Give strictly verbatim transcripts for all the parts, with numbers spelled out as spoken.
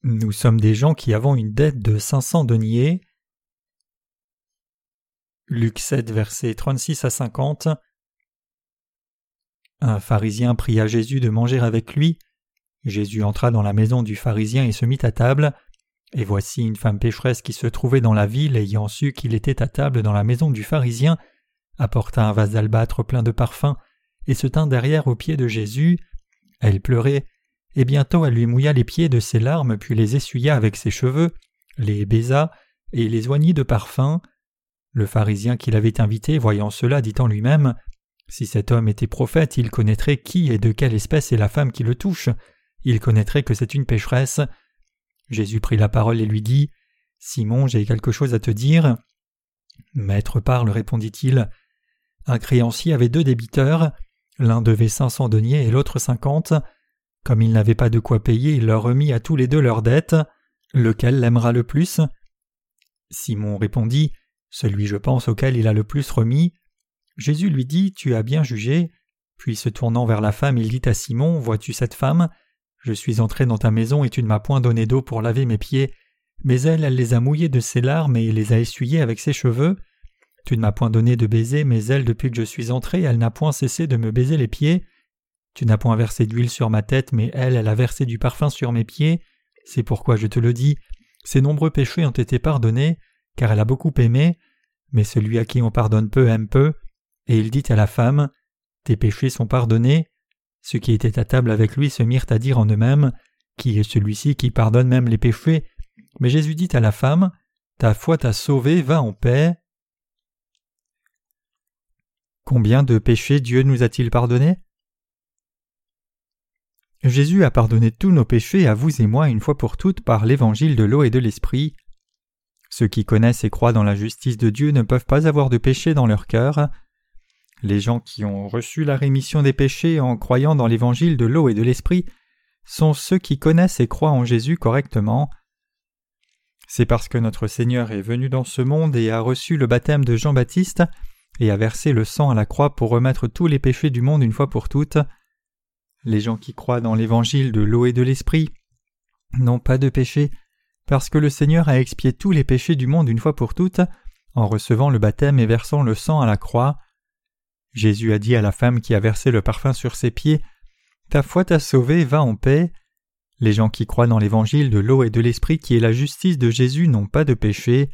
Nous sommes des gens qui avons une dette de cinq cents deniers. Luc sept, versets trente-six à cinquante. Un pharisien pria Jésus de manger avec lui. Jésus entra dans la maison du pharisien et se mit à table. Et voici une femme pécheresse qui se trouvait dans la ville, ayant su qu'il était à table dans la maison du pharisien, apporta un vase d'albâtre plein de parfum et se tint derrière aux pieds de Jésus. Elle pleurait, et bientôt elle lui mouilla les pieds de ses larmes, puis les essuya avec ses cheveux, les baisa et les oignit de parfum. Le pharisien qui l'avait invité, voyant cela, dit en lui-même: « Si cet homme était prophète, il connaîtrait qui et de quelle espèce est la femme qui le touche. Il connaîtrait que c'est une pécheresse. » Jésus prit la parole et lui dit: « Simon, j'ai quelque chose à te dire. » « Maître, parle, répondit-il. Un créancier avait deux débiteurs. L'un devait cinq cents deniers et l'autre cinquante. Comme il n'avait pas de quoi payer, il leur remit à tous les deux leurs dettes. Lequel l'aimera le plus ?» Simon répondit: « Celui, je pense, auquel il a le plus remis. » Jésus lui dit: « Tu as bien jugé. » Puis se tournant vers la femme, il dit à Simon: « Vois-tu cette femme ? Je suis entré dans ta maison et tu ne m'as point donné d'eau pour laver mes pieds, mais elle, elle les a mouillés de ses larmes et les a essuyés avec ses cheveux. Tu ne m'as point donné de baiser, mais elle, depuis que je suis entré, elle n'a point cessé de me baiser les pieds. Tu n'as point versé d'huile sur ma tête, mais elle, elle a versé du parfum sur mes pieds. C'est pourquoi je te le dis, ses nombreux péchés ont été pardonnés, car elle a beaucoup aimé, mais celui à qui on pardonne peu aime peu. » Et il dit à la femme: « Tes péchés sont pardonnés. » Ceux qui étaient à table avec lui se mirent à dire en eux-mêmes: « Qui est celui-ci qui pardonne même les péchés ?» Mais Jésus dit à la femme: « Ta foi t'a sauvée, va en paix. » Combien de péchés Dieu nous a-t-il pardonnés ? Jésus a pardonné tous nos péchés à vous et moi une fois pour toutes par l'évangile de l'eau et de l'esprit. Ceux qui connaissent et croient dans la justice de Dieu ne peuvent pas avoir de péché dans leur cœur. Les gens qui ont reçu la rémission des péchés en croyant dans l'évangile de l'eau et de l'esprit sont ceux qui connaissent et croient en Jésus correctement. C'est parce que notre Seigneur est venu dans ce monde et a reçu le baptême de Jean-Baptiste et a versé le sang à la croix pour remettre tous les péchés du monde une fois pour toutes. Les gens qui croient dans l'évangile de l'eau et de l'esprit n'ont pas de péché, parce que le Seigneur a expié tous les péchés du monde une fois pour toutes en recevant le baptême et versant le sang à la croix. Jésus a dit à la femme qui a versé le parfum sur ses pieds: « Ta foi t'a sauvée, va en paix. » Les gens qui croient dans l'évangile de l'eau et de l'esprit qui est la justice de Jésus n'ont pas de péché.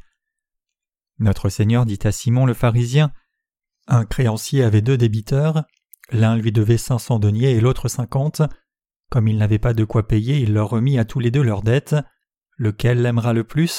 Notre Seigneur dit à Simon le pharisien: « Un créancier avait deux débiteurs. L'un lui devait cinq cents deniers et l'autre cinquante. Comme il n'avait pas de quoi payer, il leur remit à tous les deux leurs dettes. Lequel l'aimera le plus ?»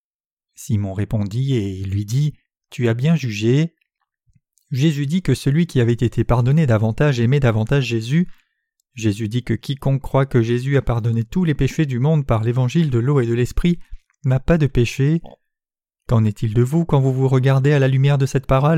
Simon répondit et lui dit: « Tu as bien jugé. » Jésus dit que celui qui avait été pardonné davantage aimait davantage Jésus. Jésus dit que quiconque croit que Jésus a pardonné tous les péchés du monde par l'évangile de l'eau et de l'esprit n'a pas de péché. Qu'en est-il de vous quand vous vous regardez à la lumière de cette parole ?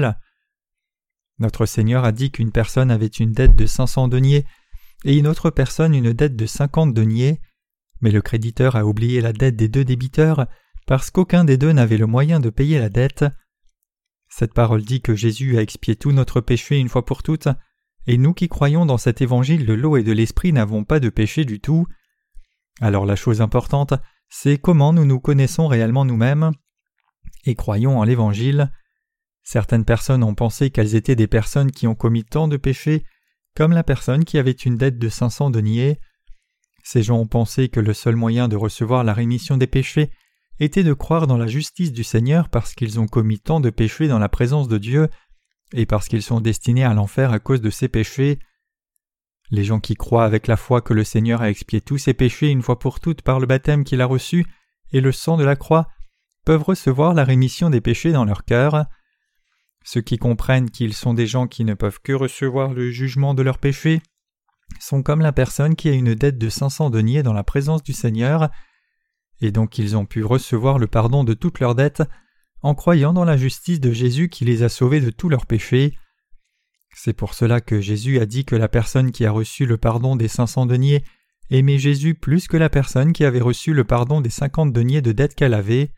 Notre Seigneur a dit qu'une personne avait une dette de cinq cents deniers et une autre personne une dette de cinquante deniers, mais le créditeur a oublié la dette des deux débiteurs parce qu'aucun des deux n'avait le moyen de payer la dette. Cette parole dit que Jésus a expié tout notre péché une fois pour toutes, et nous qui croyons dans cet évangile de l'eau et de l'esprit n'avons pas de péché du tout. Alors la chose importante, c'est comment nous nous connaissons réellement nous-mêmes et croyons en l'évangile. Certaines personnes ont pensé qu'elles étaient des personnes qui ont commis tant de péchés, comme la personne qui avait une dette de cinq cents deniers. Ces gens ont pensé que le seul moyen de recevoir la rémission des péchés était de croire dans la justice du Seigneur parce qu'ils ont commis tant de péchés dans la présence de Dieu et parce qu'ils sont destinés à l'enfer à cause de ces péchés. Les gens qui croient avec la foi que le Seigneur a expié tous ses péchés une fois pour toutes par le baptême qu'il a reçu et le sang de la croix peuvent recevoir la rémission des péchés dans leur cœur. Ceux qui comprennent qu'ils sont des gens qui ne peuvent que recevoir le jugement de leurs péchés sont comme la personne qui a une dette de cinq cents deniers dans la présence du Seigneur, et donc ils ont pu recevoir le pardon de toutes leurs dettes en croyant dans la justice de Jésus qui les a sauvés de tous leurs péchés. C'est pour cela que Jésus a dit que la personne qui a reçu le pardon des cinq cents deniers aimait Jésus plus que la personne qui avait reçu le pardon des cinquante deniers de dette qu'elle avait.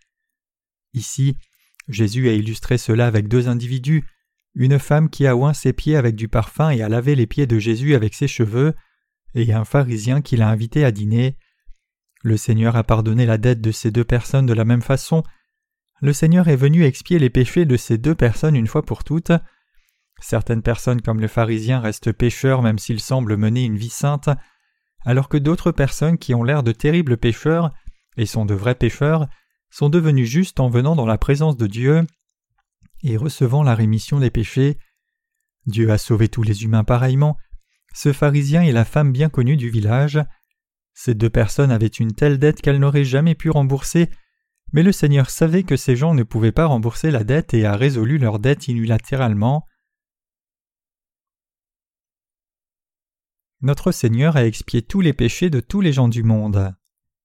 Ici, Jésus a illustré cela avec deux individus, une femme qui a oint ses pieds avec du parfum et a lavé les pieds de Jésus avec ses cheveux, et un pharisien qui l'a invité à dîner. Le Seigneur a pardonné la dette de ces deux personnes de la même façon. Le Seigneur est venu expier les péchés de ces deux personnes une fois pour toutes. Certaines personnes comme le pharisien restent pécheurs même s'ils semblent mener une vie sainte, alors que d'autres personnes qui ont l'air de terribles pécheurs et sont de vrais pécheurs sont devenus justes en venant dans la présence de Dieu et recevant la rémission des péchés. Dieu a sauvé tous les humains pareillement. Ce pharisien est la femme bien connue du village. Ces deux personnes avaient une telle dette qu'elles n'auraient jamais pu rembourser, mais le Seigneur savait que ces gens ne pouvaient pas rembourser la dette et a résolu leur dette unilatéralement. Notre Seigneur a expié tous les péchés de tous les gens du monde.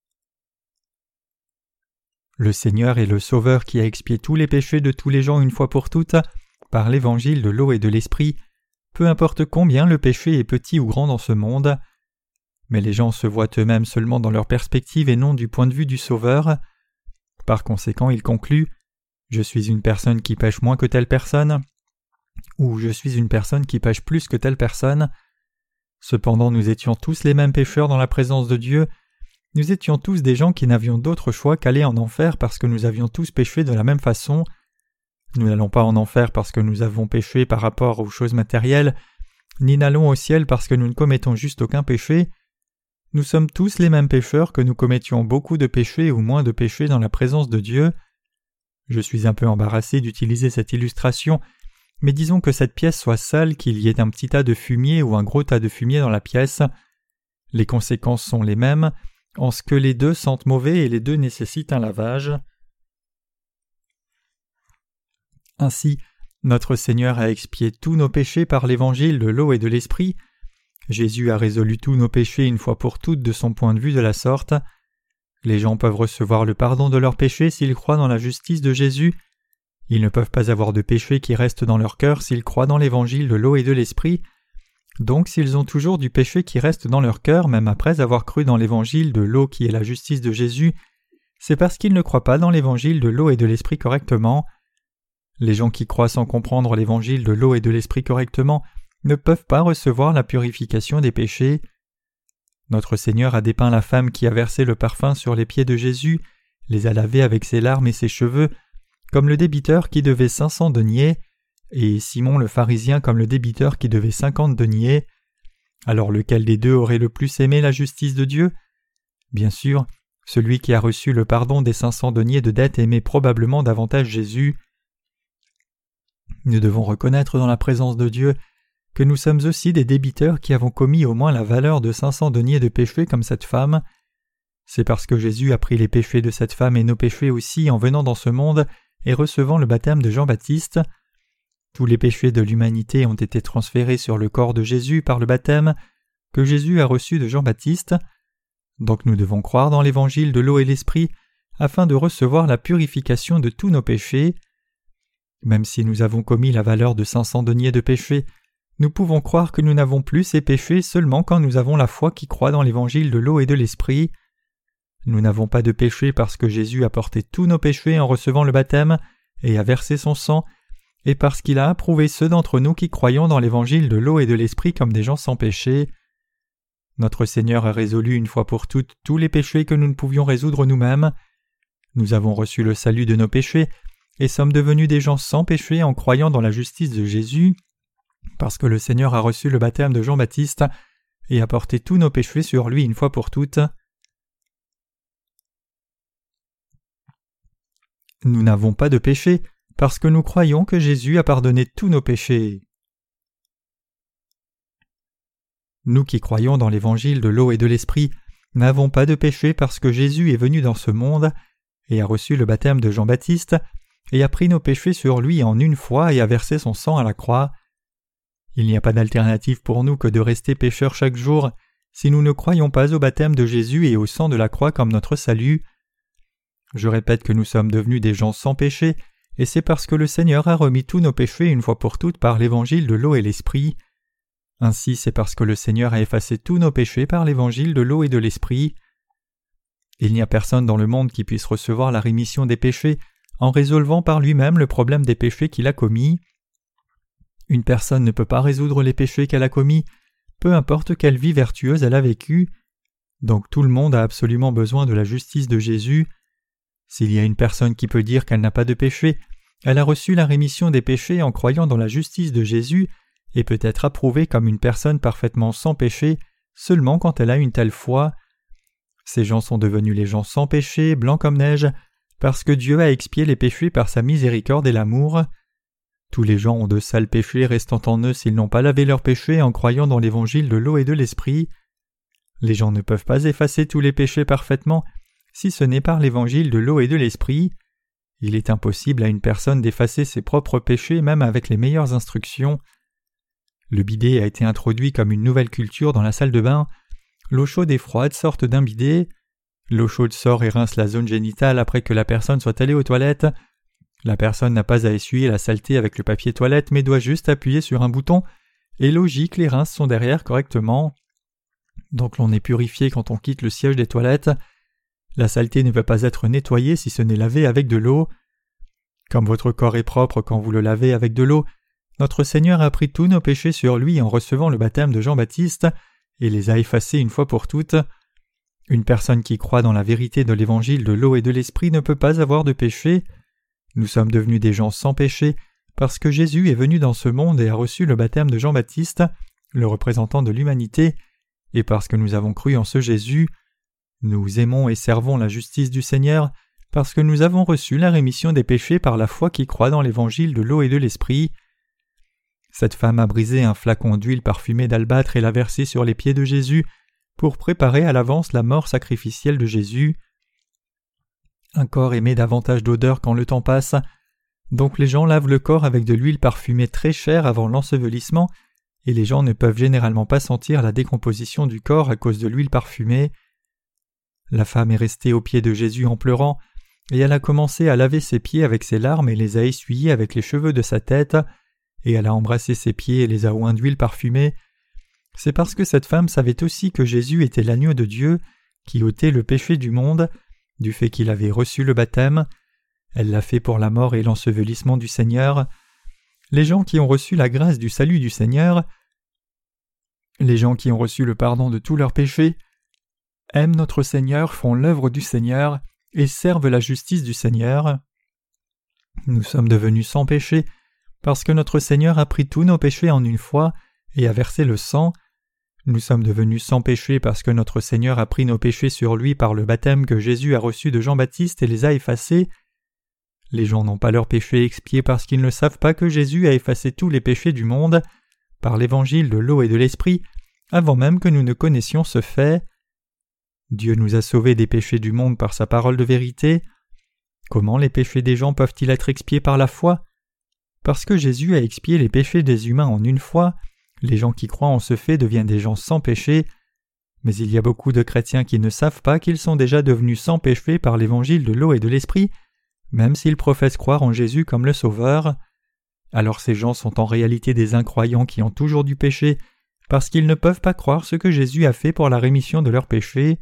Le Seigneur est le Sauveur qui a expié tous les péchés de tous les gens une fois pour toutes, par l'évangile de l'eau et de l'esprit, peu importe combien le péché est petit ou grand dans ce monde. Mais les gens se voient eux-mêmes seulement dans leur perspective et non du point de vue du Sauveur. Par conséquent, ils concluent « Je suis une personne qui pêche moins que telle personne » ou « Je suis une personne qui pêche plus que telle personne ». Cependant, nous étions tous les mêmes pécheurs dans la présence de Dieu. Nous étions tous des gens qui n'avions d'autre choix qu'aller en enfer parce que nous avions tous péché de la même façon. Nous n'allons pas en enfer parce que nous avons péché par rapport aux choses matérielles, ni n'allons au ciel parce que nous ne commettons juste aucun péché. Nous sommes tous les mêmes pécheurs que nous commettions beaucoup de péchés ou moins de péchés dans la présence de Dieu. Je suis un peu embarrassé d'utiliser cette illustration, mais disons que cette pièce soit sale, qu'il y ait un petit tas de fumier ou un gros tas de fumier dans la pièce. Les conséquences sont les mêmes, en ce que les deux sentent mauvais et les deux nécessitent un lavage. Ainsi, notre Seigneur a expié tous nos péchés par l'évangile de l'eau et de l'esprit. Jésus a résolu tous nos péchés une fois pour toutes de son point de vue de la sorte. Les gens peuvent recevoir le pardon de leurs péchés s'ils croient dans la justice de Jésus. Ils ne peuvent pas avoir de péché qui reste dans leur cœur s'ils croient dans l'évangile de l'eau et de l'esprit. Donc s'ils ont toujours du péché qui reste dans leur cœur même après avoir cru dans l'évangile de l'eau qui est la justice de Jésus, c'est parce qu'ils ne croient pas dans l'évangile de l'eau et de l'esprit correctement. Les gens qui croient sans comprendre l'évangile de l'eau et de l'esprit correctement ne peuvent pas recevoir la purification des péchés. Notre Seigneur a dépeint la femme qui a versé le parfum sur les pieds de Jésus, les a lavés avec ses larmes et ses cheveux, comme le débiteur qui devait cinq cents deniers, et Simon le pharisien comme le débiteur qui devait cinquante deniers. Alors lequel des deux aurait le plus aimé la justice de Dieu? Bien sûr, celui qui a reçu le pardon des cinq cents deniers de dette aimait probablement davantage Jésus. Nous devons reconnaître dans la présence de Dieu que nous sommes aussi des débiteurs qui avons commis au moins la valeur de cinq cents deniers de péché comme cette femme. C'est parce que Jésus a pris les péchés de cette femme et nos péchés aussi en venant dans ce monde et recevant le baptême de Jean-Baptiste. Tous les péchés de l'humanité ont été transférés sur le corps de Jésus par le baptême que Jésus a reçu de Jean-Baptiste. Donc nous devons croire dans l'évangile de l'eau et l'esprit afin de recevoir la purification de tous nos péchés. Même si nous avons commis la valeur de cinq cents deniers de péché, nous pouvons croire que nous n'avons plus ces péchés seulement quand nous avons la foi qui croit dans l'évangile de l'eau et de l'esprit. Nous n'avons pas de péché parce que Jésus a porté tous nos péchés en recevant le baptême et a versé son sang, et parce qu'il a approuvé ceux d'entre nous qui croyons dans l'évangile de l'eau et de l'esprit comme des gens sans péché. Notre Seigneur a résolu une fois pour toutes tous les péchés que nous ne pouvions résoudre nous-mêmes. Nous avons reçu le salut de nos péchés et sommes devenus des gens sans péché en croyant dans la justice de Jésus, parce que le Seigneur a reçu le baptême de Jean-Baptiste et a porté tous nos péchés sur lui une fois pour toutes. Nous n'avons pas de péché parce que nous croyons que Jésus a pardonné tous nos péchés. Nous qui croyons dans l'évangile de l'eau et de l'esprit n'avons pas de péché parce que Jésus est venu dans ce monde et a reçu le baptême de Jean-Baptiste et a pris nos péchés sur lui en une fois et a versé son sang à la croix. Il n'y a pas d'alternative pour nous que de rester pécheurs chaque jour si nous ne croyons pas au baptême de Jésus et au sang de la croix comme notre salut. Je répète que nous sommes devenus des gens sans péché, et c'est parce que le Seigneur a remis tous nos péchés une fois pour toutes par l'évangile de l'eau et l'esprit. Ainsi, c'est parce que le Seigneur a effacé tous nos péchés par l'évangile de l'eau et de l'esprit. Il n'y a personne dans le monde qui puisse recevoir la rémission des péchés en résolvant par lui-même le problème des péchés qu'il a commis. Une personne ne peut pas résoudre les péchés qu'elle a commis, peu importe quelle vie vertueuse elle a vécue. Donc tout le monde a absolument besoin de la justice de Jésus. S'il y a une personne qui peut dire qu'elle n'a pas de péché, elle a reçu la rémission des péchés en croyant dans la justice de Jésus et peut être approuvée comme une personne parfaitement sans péché seulement quand elle a une telle foi. Ces gens sont devenus les gens sans péché, blancs comme neige, parce que Dieu a expié les péchés par sa miséricorde et l'amour. Tous les gens ont de sales péchés restant en eux s'ils n'ont pas lavé leurs péchés en croyant dans l'évangile de l'eau et de l'esprit. Les gens ne peuvent pas effacer tous les péchés parfaitement si ce n'est par l'évangile de l'eau et de l'esprit. Il est impossible à une personne d'effacer ses propres péchés même avec les meilleures instructions. Le bidet a été introduit comme une nouvelle culture dans la salle de bain. L'eau chaude et froide sortent d'un bidet. L'eau chaude sort et rince la zone génitale après que la personne soit allée aux toilettes. La personne n'a pas à essuyer la saleté avec le papier toilette mais doit juste appuyer sur un bouton et l'eau gicle, les rinces sont derrière correctement. Donc l'on est purifié quand on quitte le siège des toilettes. La saleté ne peut pas être nettoyée si ce n'est lavé avec de l'eau. Comme votre corps est propre quand vous le lavez avec de l'eau, notre Seigneur a pris tous nos péchés sur lui en recevant le baptême de Jean-Baptiste et les a effacés une fois pour toutes. Une personne qui croit dans la vérité de l'évangile de l'eau et de l'esprit ne peut pas avoir de péché. Nous sommes devenus des gens sans péché parce que Jésus est venu dans ce monde et a reçu le baptême de Jean-Baptiste, le représentant de l'humanité, et parce que nous avons cru en ce Jésus. Nous aimons et servons la justice du Seigneur parce que nous avons reçu la rémission des péchés par la foi qui croit dans l'évangile de l'eau et de l'esprit. Cette femme a brisé un flacon d'huile parfumée d'albâtre et l'a versé sur les pieds de Jésus pour préparer à l'avance la mort sacrificielle de Jésus. Un corps émet davantage d'odeur quand le temps passe, donc les gens lavent le corps avec de l'huile parfumée très chère avant l'ensevelissement, et les gens ne peuvent généralement pas sentir la décomposition du corps à cause de l'huile parfumée. La femme est restée aux pieds de Jésus en pleurant, et elle a commencé à laver ses pieds avec ses larmes et les a essuyés avec les cheveux de sa tête, et elle a embrassé ses pieds et les a oints d'huile parfumée. C'est parce que cette femme savait aussi que Jésus était l'agneau de Dieu, qui ôtait le péché du monde, du fait qu'il avait reçu le baptême. Elle l'a fait pour la mort et l'ensevelissement du Seigneur. Les gens qui ont reçu la grâce du salut du Seigneur, les gens qui ont reçu le pardon de tous leurs péchés, aiment notre Seigneur, font l'œuvre du Seigneur et servent la justice du Seigneur. Nous sommes devenus sans péché parce que notre Seigneur a pris tous nos péchés en une fois et a versé le sang. Nous sommes devenus sans péché parce que notre Seigneur a pris nos péchés sur lui par le baptême que Jésus a reçu de Jean-Baptiste et les a effacés. Les gens n'ont pas leurs péchés expiés parce qu'ils ne savent pas que Jésus a effacé tous les péchés du monde par l'évangile de l'eau et de l'esprit avant même que nous ne connaissions ce fait. Dieu nous a sauvés des péchés du monde par sa parole de vérité. Comment les péchés des gens peuvent-ils être expiés par la foi? Parce que Jésus a expié les péchés des humains en une fois, les gens qui croient en ce fait deviennent des gens sans péché. Mais il y a beaucoup de chrétiens qui ne savent pas qu'ils sont déjà devenus sans péché par l'évangile de l'eau et de l'esprit, même s'ils professent croire en Jésus comme le Sauveur. Alors ces gens sont en réalité des incroyants qui ont toujours du péché, parce qu'ils ne peuvent pas croire ce que Jésus a fait pour la rémission de leurs péchés.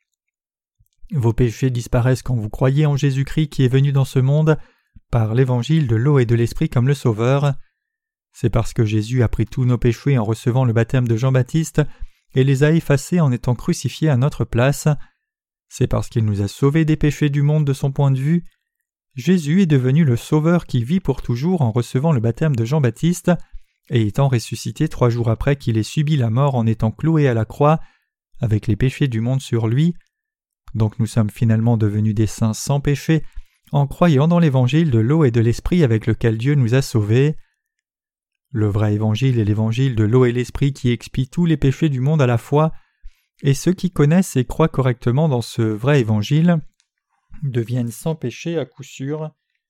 Vos péchés disparaissent quand vous croyez en Jésus-Christ qui est venu dans ce monde par l'évangile de l'eau et de l'esprit comme le Sauveur. C'est parce que Jésus a pris tous nos péchés en recevant le baptême de Jean-Baptiste et les a effacés en étant crucifié à notre place. C'est parce qu'il nous a sauvés des péchés du monde de son point de vue. Jésus est devenu le Sauveur qui vit pour toujours en recevant le baptême de Jean-Baptiste et étant ressuscité trois jours après qu'il ait subi la mort en étant cloué à la croix, avec les péchés du monde sur lui. Donc nous sommes finalement devenus des saints sans péché en croyant dans l'évangile de l'eau et de l'esprit avec lequel Dieu nous a sauvés. Le vrai évangile est l'évangile de l'eau et l'esprit qui expie tous les péchés du monde à la fois, et ceux qui connaissent et croient correctement dans ce vrai évangile deviennent sans péché à coup sûr.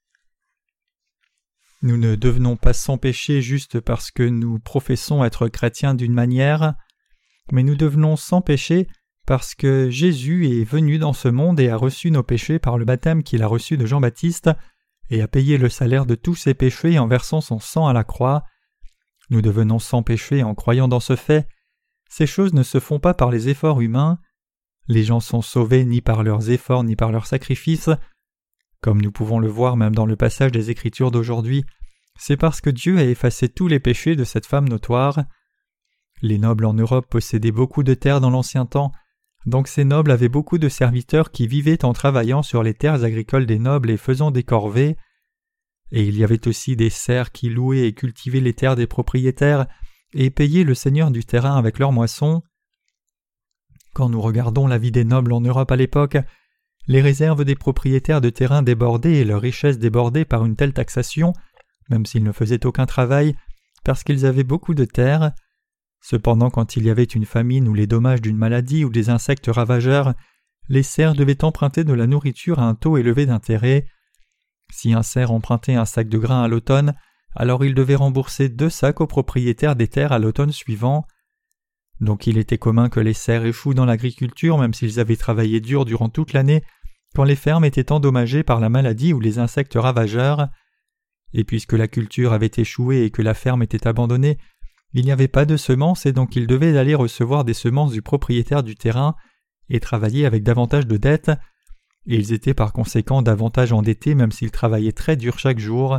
Nous ne devenons pas sans péché juste parce que nous professons être chrétiens d'une manière, mais nous devenons sans péché parce que Jésus est venu dans ce monde et a reçu nos péchés par le baptême qu'il a reçu de Jean-Baptiste et a payé le salaire de tous ses péchés en versant son sang à la croix. Nous devenons sans péché en croyant dans ce fait. Ces choses ne se font pas par les efforts humains. Les gens sont sauvés ni par leurs efforts ni par leurs sacrifices. Comme nous pouvons le voir même dans le passage des Écritures d'aujourd'hui, c'est parce que Dieu a effacé tous les péchés de cette femme notoire. Les nobles en Europe possédaient beaucoup de terres dans l'ancien temps. Donc ces nobles avaient beaucoup de serviteurs qui vivaient en travaillant sur les terres agricoles des nobles et faisant des corvées. Et il y avait aussi des serfs qui louaient et cultivaient les terres des propriétaires et payaient le seigneur du terrain avec leurs moissons. Quand nous regardons la vie des nobles en Europe à l'époque, les réserves des propriétaires de terrain débordaient et leurs richesses débordaient par une telle taxation, même s'ils ne faisaient aucun travail, parce qu'ils avaient beaucoup de terres. Cependant, quand il y avait une famine ou les dommages d'une maladie ou des insectes ravageurs, les serfs devaient emprunter de la nourriture à un taux élevé d'intérêt. Si un serf empruntait un sac de grains à l'automne, alors il devait rembourser deux sacs aux propriétaires des terres à l'automne suivant. Donc il était commun que les serfs échouent dans l'agriculture même s'ils avaient travaillé dur durant toute l'année, quand les fermes étaient endommagées par la maladie ou les insectes ravageurs. Et puisque la culture avait échoué et que la ferme était abandonnée, il n'y avait pas de semences et donc ils devaient aller recevoir des semences du propriétaire du terrain et travailler avec davantage de dettes. Et ils étaient par conséquent davantage endettés même s'ils travaillaient très dur chaque jour.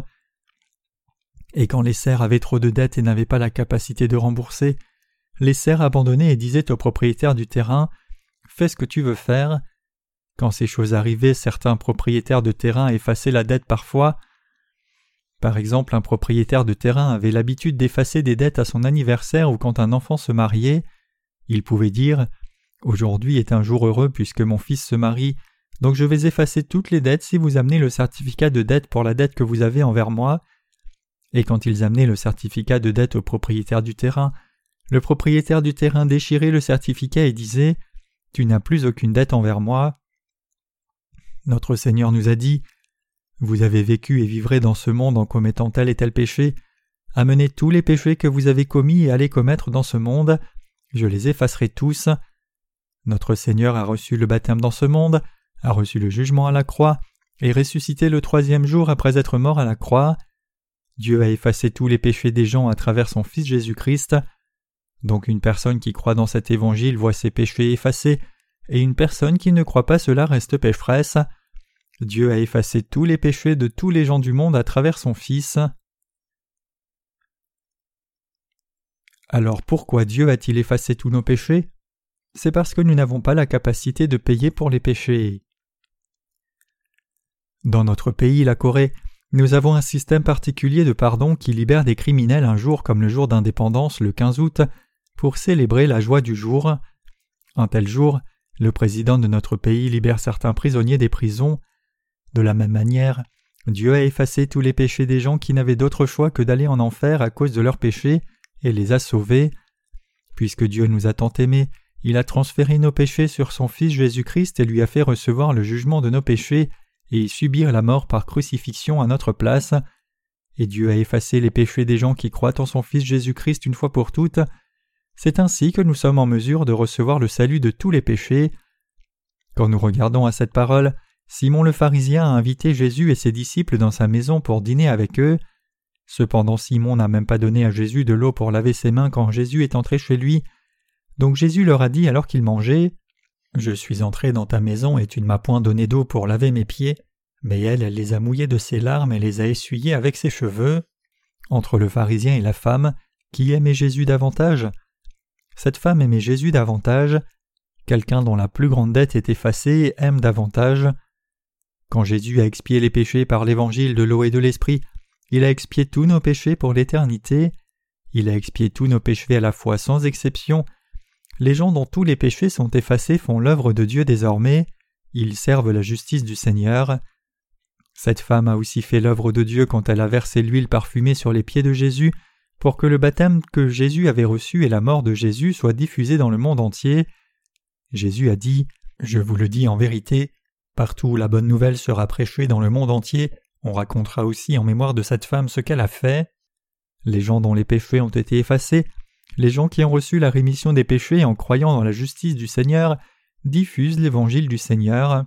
Et quand les serfs avaient trop de dettes et n'avaient pas la capacité de rembourser, les serfs abandonnaient et disaient au propriétaire du terrain « Fais ce que tu veux faire ». Quand ces choses arrivaient, certains propriétaires de terrain effaçaient la dette parfois. Par exemple, un propriétaire de terrain avait l'habitude d'effacer des dettes à son anniversaire ou quand un enfant se mariait. Il pouvait dire « Aujourd'hui est un jour heureux puisque mon fils se marie, donc je vais effacer toutes les dettes si vous amenez le certificat de dette pour la dette que vous avez envers moi. » Et quand ils amenaient le certificat de dette au propriétaire du terrain, le propriétaire du terrain déchirait le certificat et disait « Tu n'as plus aucune dette envers moi. » Notre Seigneur nous a dit « Vous avez vécu et vivrez dans ce monde en commettant tel et tel péché. Amenez tous les péchés que vous avez commis et allez commettre dans ce monde. Je les effacerai tous. » Notre Seigneur a reçu le baptême dans ce monde, a reçu le jugement à la croix et ressuscité le troisième jour après être mort à la croix. Dieu a effacé tous les péchés des gens à travers son Fils Jésus-Christ. Donc une personne qui croit dans cet évangile voit ses péchés effacés, et une personne qui ne croit pas cela reste pécheresse. Dieu a effacé tous les péchés de tous les gens du monde à travers son Fils. Alors pourquoi Dieu a-t-il effacé tous nos péchés ? C'est parce que nous n'avons pas la capacité de payer pour les péchés. Dans notre pays, la Corée, nous avons un système particulier de pardon qui libère des criminels un jour comme le jour d'indépendance, le quinze août, pour célébrer la joie du jour. Un tel jour, le président de notre pays libère certains prisonniers des prisons. De la même manière, Dieu a effacé tous les péchés des gens qui n'avaient d'autre choix que d'aller en enfer à cause de leurs péchés et les a sauvés. Puisque Dieu nous a tant aimés, il a transféré nos péchés sur son Fils Jésus-Christ et lui a fait recevoir le jugement de nos péchés et subir la mort par crucifixion à notre place. Et Dieu a effacé les péchés des gens qui croient en son Fils Jésus-Christ une fois pour toutes. C'est ainsi que nous sommes en mesure de recevoir le salut de tous les péchés. Quand nous regardons à cette parole, Simon le pharisien a invité Jésus et ses disciples dans sa maison pour dîner avec eux. Cependant Simon n'a même pas donné à Jésus de l'eau pour laver ses mains quand Jésus est entré chez lui. Donc Jésus leur a dit alors qu'ils mangeaient « Je suis entré dans ta maison et tu ne m'as point donné d'eau pour laver mes pieds. » Mais elle, elle les a mouillés de ses larmes et les a essuyés avec ses cheveux. Entre le pharisien et la femme, qui aimait Jésus davantage ? Cette femme aimait Jésus davantage. Quelqu'un dont la plus grande dette est effacée aime davantage. Quand Jésus a expié les péchés par l'évangile de l'eau et de l'esprit, il a expié tous nos péchés pour l'éternité. Il a expié tous nos péchés à la fois sans exception. Les gens dont tous les péchés sont effacés font l'œuvre de Dieu désormais. Ils servent la justice du Seigneur. Cette femme a aussi fait l'œuvre de Dieu quand elle a versé l'huile parfumée sur les pieds de Jésus pour que le baptême que Jésus avait reçu et la mort de Jésus soient diffusés dans le monde entier. Jésus a dit « Je vous le dis en vérité, partout où la bonne nouvelle sera prêchée dans le monde entier, on racontera aussi en mémoire de cette femme ce qu'elle a fait. » Les gens dont les péchés ont été effacés, les gens qui ont reçu la rémission des péchés en croyant dans la justice du Seigneur, diffusent l'évangile du Seigneur.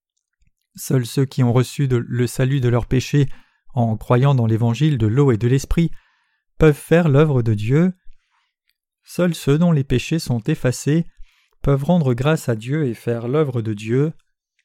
Seuls ceux qui ont reçu de, le salut de leurs péchés en croyant dans l'évangile de l'eau et de l'esprit peuvent faire l'œuvre de Dieu. Seuls ceux dont les péchés sont effacés peuvent rendre grâce à Dieu et faire l'œuvre de Dieu.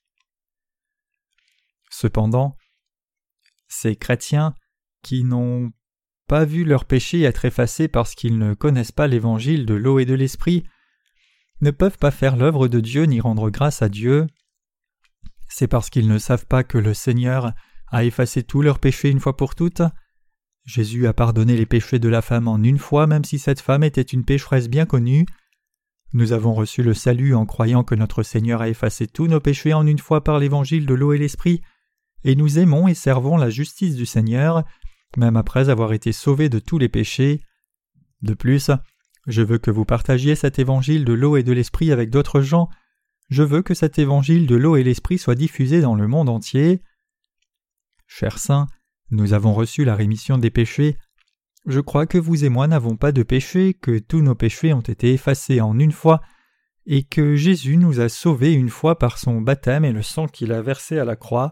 Cependant, ces chrétiens qui n'ont pas vu leurs péchés être effacés parce qu'ils ne connaissent pas l'évangile de l'eau et de l'esprit ne peuvent pas faire l'œuvre de Dieu ni rendre grâce à Dieu. C'est parce qu'ils ne savent pas que le Seigneur a effacé tous leurs péchés une fois pour toutes. Jésus a pardonné les péchés de la femme en une fois, même si cette femme était une pécheresse bien connue. Nous avons reçu le salut en croyant que notre Seigneur a effacé tous nos péchés en une fois par l'évangile de l'eau et l'esprit, et nous aimons et servons la justice du Seigneur, même après avoir été sauvés de tous les péchés. De plus, je veux que vous partagiez cet évangile de l'eau et de l'esprit avec d'autres gens. Je veux que cet évangile de l'eau et l'esprit soit diffusé dans le monde entier. Chers saints, nous avons reçu la rémission des péchés. Je crois que vous et moi n'avons pas de péché, que tous nos péchés ont été effacés en une fois, et que Jésus nous a sauvés une fois par son baptême et le sang qu'il a versé à la croix.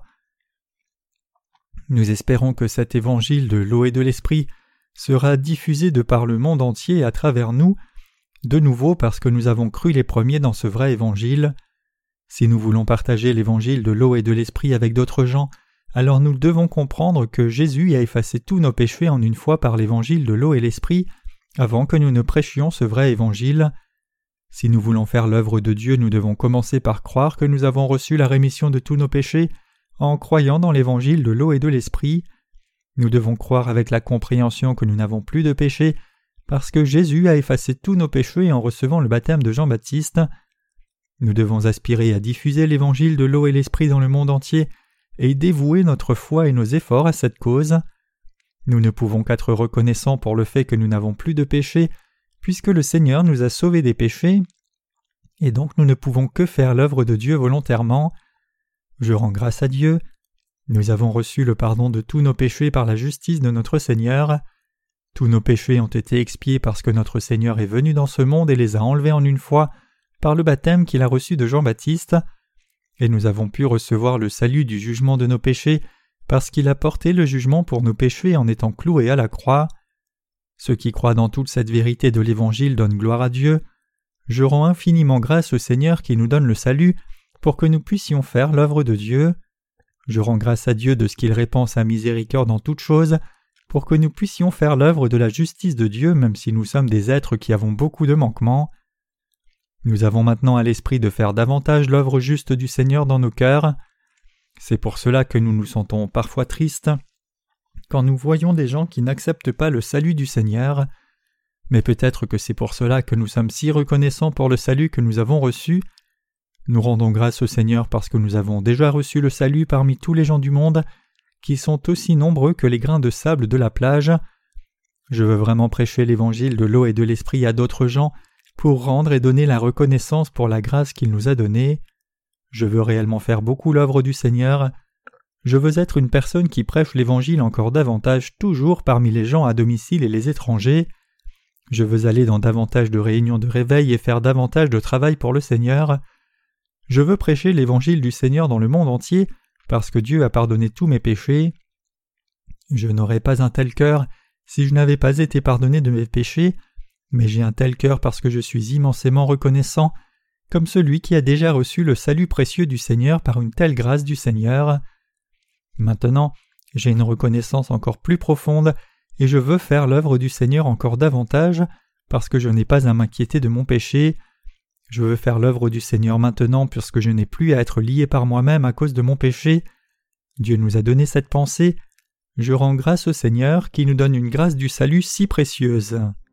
Nous espérons que cet évangile de l'eau et de l'esprit sera diffusé de par le monde entier à travers nous, de nouveau parce que nous avons cru les premiers dans ce vrai évangile. Si nous voulons partager l'évangile de l'eau et de l'esprit avec d'autres gens, alors nous devons comprendre que Jésus a effacé tous nos péchés en une fois par l'évangile de l'eau et l'esprit, avant que nous ne prêchions ce vrai évangile. Si nous voulons faire l'œuvre de Dieu, nous devons commencer par croire que nous avons reçu la rémission de tous nos péchés en croyant dans l'évangile de l'eau et de l'esprit. Nous devons croire avec la compréhension que nous n'avons plus de péché, parce que Jésus a effacé tous nos péchés en recevant le baptême de Jean-Baptiste. Nous devons aspirer à diffuser l'évangile de l'eau et l'esprit dans le monde entier et dévouer notre foi et nos efforts à cette cause. Nous ne pouvons qu'être reconnaissants pour le fait que nous n'avons plus de péché, puisque le Seigneur nous a sauvés des péchés, et donc nous ne pouvons que faire l'œuvre de Dieu volontairement. Je rends grâce à Dieu. Nous avons reçu le pardon de tous nos péchés par la justice de notre Seigneur. Tous nos péchés ont été expiés parce que notre Seigneur est venu dans ce monde et les a enlevés en une fois par le baptême qu'il a reçu de Jean-Baptiste, et nous avons pu recevoir le salut du jugement de nos péchés parce qu'il a porté le jugement pour nos péchés en étant cloué à la croix. Ceux qui croient dans toute cette vérité de l'Évangile donnent gloire à Dieu. Je rends infiniment grâce au Seigneur qui nous donne le salut pour que nous puissions faire l'œuvre de Dieu. Je rends grâce à Dieu de ce qu'il répand sa miséricorde en toutes choses, pour que nous puissions faire l'œuvre de la justice de Dieu même si nous sommes des êtres qui avons beaucoup de manquements. Nous avons maintenant à l'esprit de faire davantage l'œuvre juste du Seigneur dans nos cœurs. C'est pour cela que nous nous sentons parfois tristes quand nous voyons des gens qui n'acceptent pas le salut du Seigneur. Mais peut-être que c'est pour cela que nous sommes si reconnaissants pour le salut que nous avons reçu. Nous rendons grâce au Seigneur parce que nous avons déjà reçu le salut parmi tous les gens du monde, qui sont aussi nombreux que les grains de sable de la plage. Je veux vraiment prêcher l'évangile de l'eau et de l'esprit à d'autres gens pour rendre et donner la reconnaissance pour la grâce qu'il nous a donnée. Je veux réellement faire beaucoup l'œuvre du Seigneur. Je veux être une personne qui prêche l'évangile encore davantage toujours parmi les gens à domicile et les étrangers. Je veux aller dans davantage de réunions de réveil et faire davantage de travail pour le Seigneur. Je veux prêcher l'évangile du Seigneur dans le monde entier parce que Dieu a pardonné tous mes péchés. Je n'aurais pas un tel cœur si je n'avais pas été pardonné de mes péchés, mais j'ai un tel cœur parce que je suis immensément reconnaissant, comme celui qui a déjà reçu le salut précieux du Seigneur par une telle grâce du Seigneur. Maintenant, j'ai une reconnaissance encore plus profonde et je veux faire l'œuvre du Seigneur encore davantage parce que je n'ai pas à m'inquiéter de mon péché. Je veux faire l'œuvre du Seigneur maintenant puisque je n'ai plus à être lié par moi-même à cause de mon péché. Dieu nous a donné cette pensée. Je rends grâce au Seigneur qui nous donne une grâce du salut si précieuse.